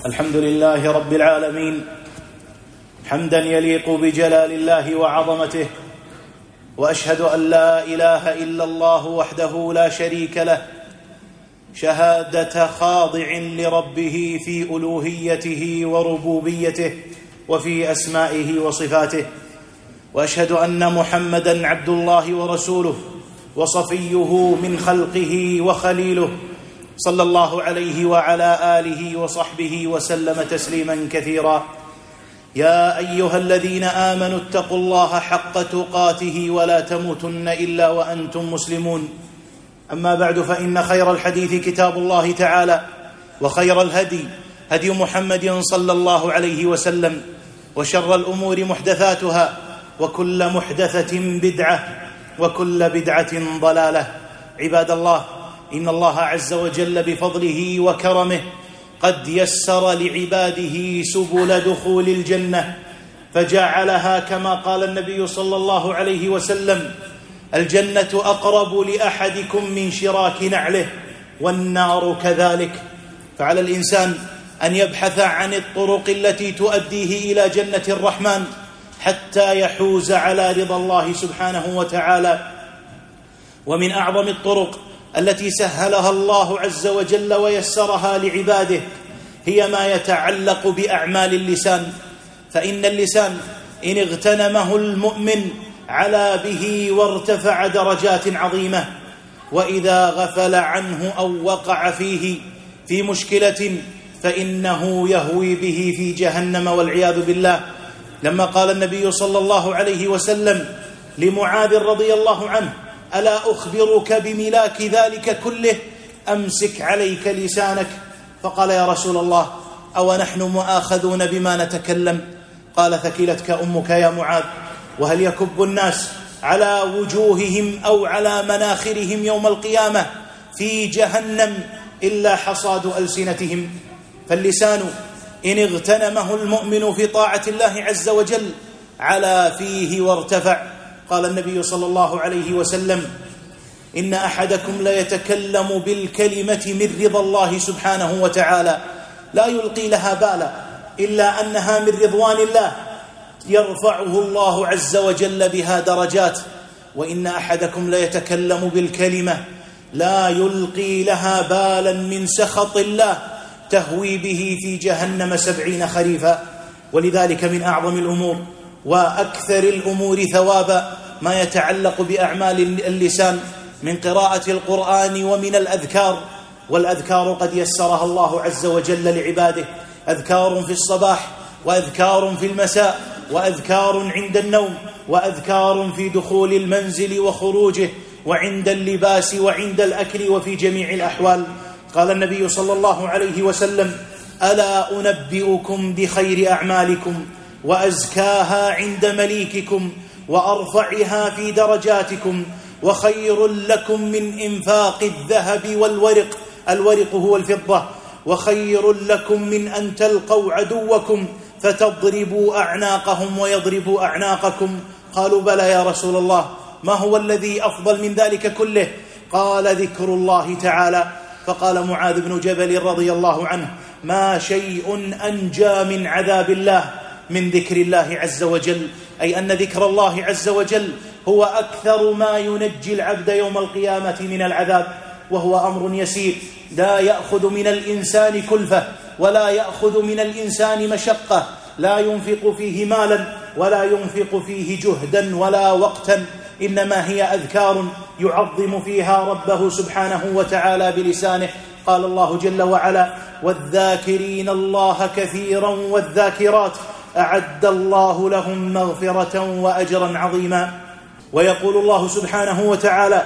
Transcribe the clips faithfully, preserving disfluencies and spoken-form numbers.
الحمد لله رب العالمين حمدا يليق بجلال الله وعظمته، وأشهد أن لا إله إلا الله وحده لا شريك له، شهادة خاضع لربه في ألوهيته وربوبيته وفي أسمائه وصفاته. وأشهد أن محمدًا عبد الله ورسوله وصفيه من خلقه وخليله، صلى الله عليه وعلى آله وصحبه وسلم تسليما كثيرا. يا أيها الذين آمنوا اتقوا الله حق تقاته ولا تموتن إلا وأنتم مسلمون. أما بعد، فإن خير الحديث كتاب الله تعالى، وخير الهدي هدي محمد صلى الله عليه وسلم، وشر الأمور محدثاتها، وكل محدثة بدعة، وكل بدعة ضلالة. عباد الله، إن الله عز وجل بفضله وكرمه قد يسر لعباده سبل دخول الجنة، فجعلها كما قال النبي صلى الله عليه وسلم: الجنة أقرب لأحدكم من شراك نعله، والنار كذلك. فعلى الإنسان أن يبحث عن الطرق التي تؤديه إلى جنة الرحمن حتى يحوز على رضا الله سبحانه وتعالى. ومن أعظم الطرق التي سهلها الله عز وجل ويسرها لعباده هي ما يتعلق بأعمال اللسان، فإن اللسان إن اغتنمه المؤمن علا به وارتفع درجات عظيمة، وإذا غفل عنه أو وقع فيه في مشكلة فإنه يهوي به في جهنم والعياذ بالله. لما قال النبي صلى الله عليه وسلم لمعاذ رضي الله عنه: ألا أخبرك بملاك ذلك كله؟ أمسك عليك لسانك. فقال: يا رسول الله، أو نحن مؤاخذون بما نتكلم؟ قال: ثكلتك أمك يا معاذ. وهل يكب الناس على وجوههم أو على مناخرهم يوم القيامة في جهنم إلا حصاد ألسنتهم؟ فاللسان إن اغتنمه المؤمن في طاعة الله عز وجل علا فيه وارتفع. قال النبي صلى الله عليه وسلم: إن أحدكم ليتكلم بالكلمة من رضا الله سبحانه وتعالى لا يلقي لها بالا، إلا أنها من رضوان الله يرفعه الله عز وجل بها درجات. وإن أحدكم ليتكلم بالكلمة لا يلقي لها بالا من سخط الله تهوي به في جهنم سبعين خريفا. ولذلك من أعظم الأمور وأكثر الأمور ثوابا ما يتعلق بأعمال اللسان من قراءة القرآن ومن الأذكار. والأذكار قد يسرها الله عز وجل لعباده: أذكار في الصباح، وأذكار في المساء، وأذكار عند النوم، وأذكار في دخول المنزل وخروجه، وعند اللباس، وعند الأكل، وفي جميع الأحوال. قال النبي صلى الله عليه وسلم: ألا أنبئكم بخير أعمالكم وأزكاها عند مليككم وأرفعها في درجاتكم وخير لكم من إنفاق الذهب والورق، الورق هو الفضة، وخير لكم من أن تلقوا عدوكم فتضربوا أعناقهم ويضربوا أعناقكم. قالوا: بلى يا رسول الله، ما هو الذي أفضل من ذلك كله؟ قال: ذكر الله تعالى. فقال معاذ بن جبل رضي الله عنه: ما شيء أنجى من عذاب الله من ذكر الله عز وجل، أي أن ذكر الله عز وجل هو أكثر ما ينجي العبد يوم القيامة من العذاب، وهو أمر يسير لا يأخذ من الإنسان كلفة، ولا يأخذ من الإنسان مشقة، لا ينفق فيه مالا، ولا ينفق فيه جهدا ولا وقتا، إنما هي أذكار يعظم فيها ربه سبحانه وتعالى بلسانه. قال الله جل وعلا: والذاكرين الله كثيرا والذاكرات أعد الله لهم مغفرة وأجرا عظيما. ويقول الله سبحانه وتعالى: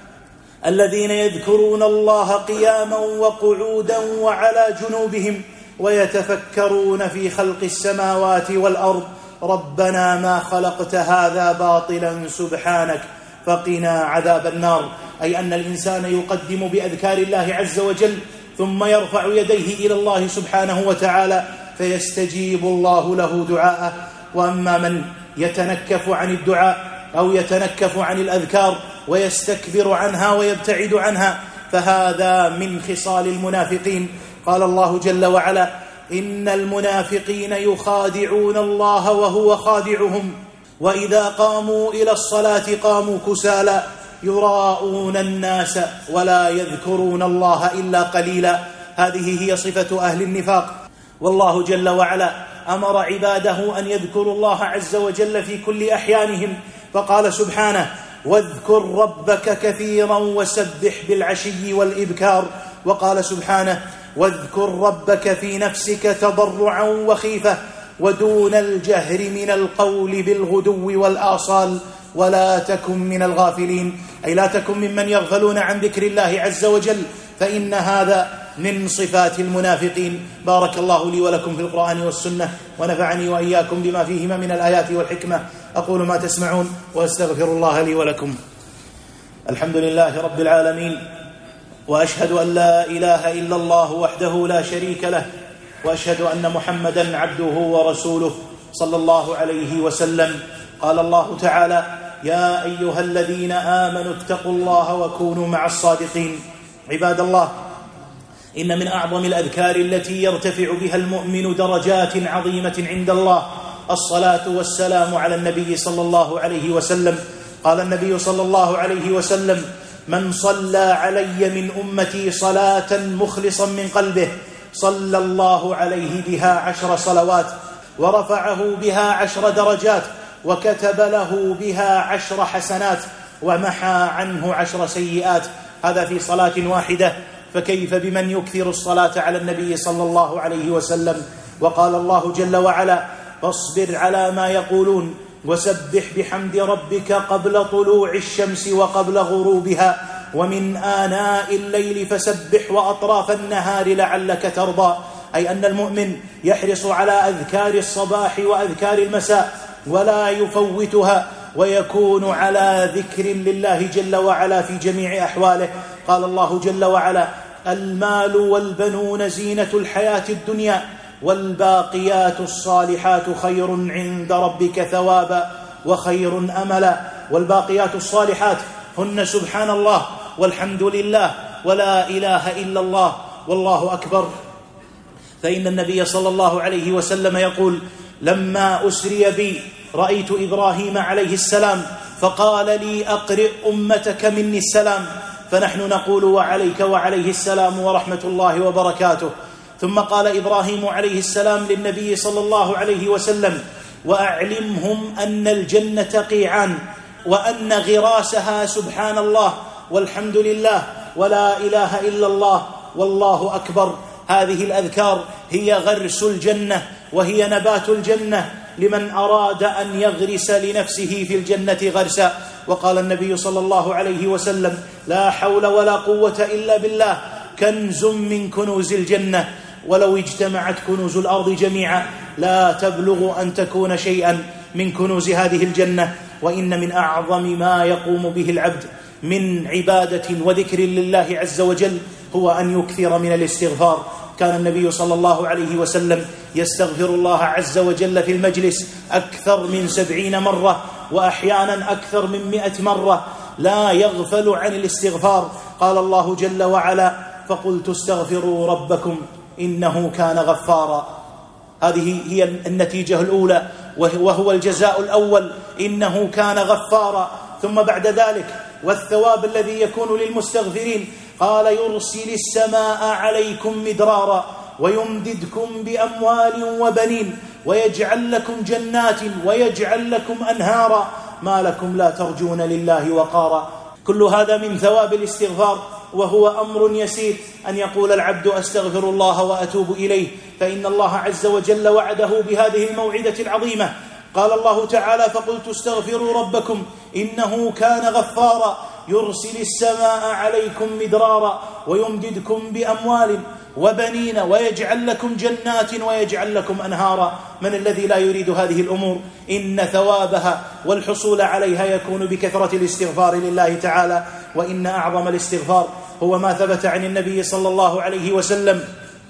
الذين يذكرون الله قياما وقعودا وعلى جنوبهم ويتفكرون في خلق السماوات والأرض ربنا ما خلقت هذا باطلا سبحانك فقنا عذاب النار. أي أن الإنسان يقدم بأذكار الله عز وجل ثم يرفع يديه إلى الله سبحانه وتعالى فيستجيب الله له دعاءه. وأما من يتنكف عن الدعاء أو يتنكف عن الأذكار ويستكبر عنها ويبتعد عنها فهذا من خصال المنافقين. قال الله جل وعلا: إن المنافقين يخادعون الله وهو خادعهم وإذا قاموا إلى الصلاة قاموا كسالى يراءون الناس ولا يذكرون الله إلا قليلا. هذه هي صفة أهل النفاق. والله جل وعلا أمر عباده أن يذكروا الله عز وجل في كل أحيانهم، فقال سبحانه: واذكر ربك كثيرا وسبح بالعشي والإبكار. وقال سبحانه: واذكر ربك في نفسك تضرعا وخيفة ودون الجهر من القول بالغدو والآصال ولا تكن من الغافلين، أي لا تكن ممن يغفلون عن ذكر الله عز وجل، فإن هذا من صفات المنافقين. بارك الله لي ولكم في القرآن والسنة، ونفعني وإياكم بما فيهما من الآيات والحكمة. أقول ما تسمعون وأستغفر الله لي ولكم. الحمد لله رب العالمين، وأشهد أن لا إله إلا الله وحده لا شريك له، وأشهد أن محمدا عبده ورسوله صلى الله عليه وسلم. قال الله تعالى: يا أيها الذين آمنوا اتقوا الله وكونوا مع الصادقين. عباد الله، إن من أعظم الأذكار التي يرتفع بها المؤمن درجات عظيمة عند الله الصلاة والسلام على النبي صلى الله عليه وسلم. قال النبي صلى الله عليه وسلم: من صلى علي من أمتي صلاة مخلصا من قلبه صلى الله عليه بها عشر صلوات ورفعه بها عشر درجات وكتب له بها عشر حسنات ومحى عنه عشر سيئات. هذا في صلاة واحدة، فكيف بمن يكثر الصلاة على النبي صلى الله عليه وسلم؟ وقال الله جل وعلا: فاصبر على ما يقولون وسبح بحمد ربك قبل طلوع الشمس وقبل غروبها ومن آناء الليل فسبح وأطراف النهار لعلك ترضى. أي أن المؤمن يحرص على أذكار الصباح وأذكار المساء ولا يفوتها، ويكون على ذكر لله جل وعلا في جميع أحواله. قال الله جل وعلا: المال والبنون زينة الحياة الدنيا والباقيات الصالحات خير عند ربك ثوابا وخير أملا. والباقيات الصالحات هن سبحان الله والحمد لله ولا إله إلا الله والله أكبر. فإن النبي صلى الله عليه وسلم يقول: لما أسري بي رأيت إبراهيم عليه السلام فقال لي: أقرئ أمتك مني السلام، فنحن نقول: وعليك وعليه السلام ورحمة الله وبركاته. ثم قال إبراهيم عليه السلام للنبي صلى الله عليه وسلم: وأعلمهم أن الجنة قيعان وأن غراسها سبحان الله والحمد لله ولا إله إلا الله والله أكبر. هذه الأذكار هي غرس الجنة وهي نبات الجنة لمن أراد أن يغرس لنفسه في الجنة غرسا. وقال النبي صلى الله عليه وسلم: لا حول ولا قوة إلا بالله كنز من كنوز الجنة، ولو اجتمعت كنوز الأرض جميعا لا تبلغ أن تكون شيئا من كنوز هذه الجنة. وإن من أعظم ما يقوم به العبد من عبادة وذكر لله عز وجل هو أن يكثر من الاستغفار. كان النبي صلى الله عليه وسلم يستغفر الله عز وجل في المجلس أكثر من سبعين مرة، وأحيانا أكثر من مئة مرة، لا يغفل عن الاستغفار. قال الله جل وعلا: فقلت استغفروا ربكم إنه كان غفارا. هذه هي النتيجة الأولى وهو الجزاء الأول، إنه كان غفارا. ثم بعد ذلك والثواب الذي يكون للمستغفرين قال: يرسل السماء عليكم مدرارا ويمددكم بأموال وبنين ويجعل لكم جنات ويجعل لكم أنهارا ما لكم لا ترجون لله وقارا. كل هذا من ثواب الاستغفار، وهو أمر يسير أن يقول العبد: أستغفر الله وأتوب إليه، فإن الله عز وجل وعده بهذه الموعدة العظيمة. قال الله تعالى: فقلت استغفروا ربكم إنه كان غفارا يرسل السماء عليكم مدرارا ويمددكم بأموال وبنين ويجعل لكم جنات ويجعل لكم أنهارا. من الذي لا يريد هذه الأمور؟ إن ثوابها والحصول عليها يكون بكثرة الاستغفار لله تعالى. وإن أعظم الاستغفار هو ما ثبت عن النبي صلى الله عليه وسلم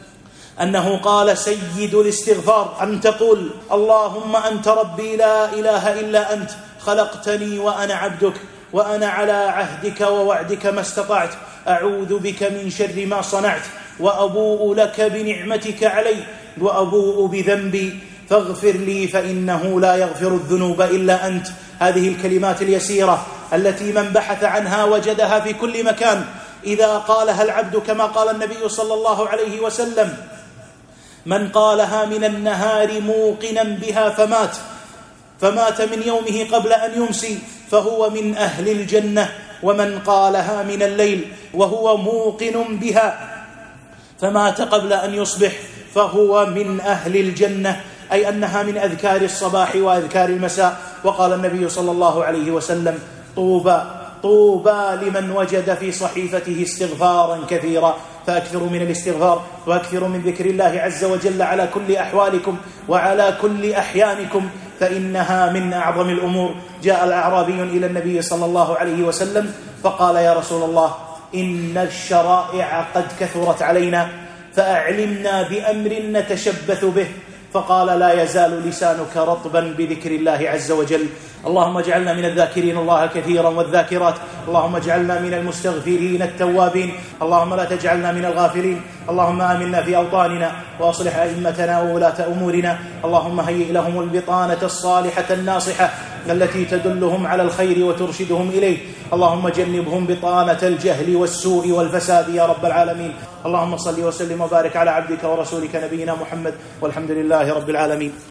أنه قال: سيد الاستغفار أن تقول: اللهم أنت ربي لا إله إلا أنت خلقتني وأنا عبدك وأنا على عهدك ووعدك ما استطعت، أعوذ بك من شر ما صنعت وأبوء لك بنعمتك علي وأبوء بذنبي فاغفر لي فإنه لا يغفر الذنوب إلا أنت. هذه الكلمات اليسيرة التي من بحث عنها وجدها في كل مكان، إذا قالها العبد كما قال النبي صلى الله عليه وسلم: من قالها من النهار موقنا بها فمات فمات من يومه قبل أن يمسي فهو من أهل الجنة، ومن قالها من الليل وهو موقن بها فمات قبل أن يصبح فهو من أهل الجنة، أي أنها من أذكار الصباح وأذكار المساء. وقال النبي صلى الله عليه وسلم: طوبى طوبى لمن وجد في صحيفته استغفارا كثيرا. فأكثروا من الاستغفار وأكثروا من ذكر الله عز وجل على كل أحوالكم وعلى كل أحيانكم، فإنها من أعظم الأمور. جاء الأعرابي إلى النبي صلى الله عليه وسلم فقال: يا رسول الله، إن الشرائع قد كثرت علينا فأعلمنا بأمر نتشبث به. فقال: لا يزال لسانك رطبا بذكر الله عز وجل. اللهم اجعلنا من الذاكرين الله كثيرا والذاكرات، اللهم اجعلنا من المستغفرين التوابين، اللهم لا تجعلنا من الغافلين. اللهم آمنا في أوطاننا وأصلح أئمتنا وولاة أمورنا، اللهم هيئ لهم البطانة الصالحة الناصحة التي تدلهم على الخير وترشدهم إليه، اللهم جنبهم بطانة الجهل والسوء والفساد يا رب العالمين. اللهم صل وسلم وبارك على عبدك ورسولك نبينا محمد، والحمد لله رب العالمين.